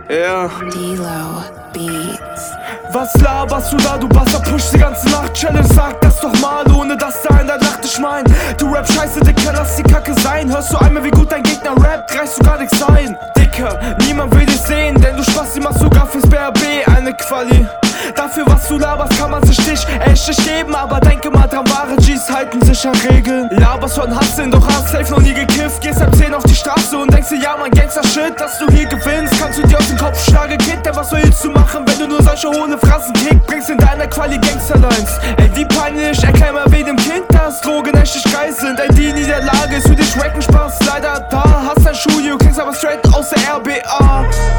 Ja. D-Lo Beats. Was laberst du da, du Bastard, push die ganze Nacht. Challenge, sag das doch mal, ohne dass da einer lacht, ich mein. Du Rap scheiße, Dicker, lass die Kacke sein. Hörst du einmal, wie gut dein Gegner rappt, reichst du gar nix ein. Dicker, niemand will dich sehen, denn du Spasti machst sogar fürs BRB eine Quali. Dafür, was du laberst, kann man sich nicht echt geben. Aber denke mal dran, wahre Gs halten sich an Regeln. Laberst von Hasseln, doch hast safe noch nie gekifft. Gehst ab 10 auf die Straße und denkst dir, ja man, Gangster-Shit, dass du hier gewinnst. Kannst du dir aus dem Kopf schlagen, Kid, denn was sollst du machen, wenn du nur solche hohle Phrasen kick bringst in deiner Quali Gangsterlines? Ey, wie peinlich, erklär mal weh dem Kind, dass Drogen echt geil sind. Ey, die Niederlage ist für dich Wacken Spaß, leider da. Hast dein Schuh, du klingst aber straight aus der RBA.